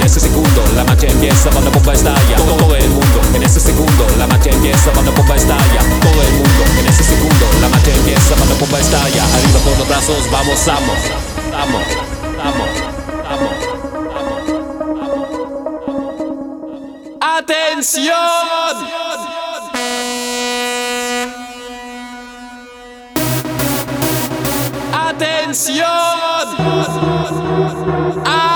ese segundo la marcha empieza cuando la bomba estalla. Todo el mundo en ese segundo la marcha empieza cuando la bomba estalla. Todo el mundo en ese segundo la marcha empieza cuando la bomba estalla. Arriba con los brazos, vamos, vamos, vamos, vamos, vamos, vamos. ¡Atención! ¡Atención!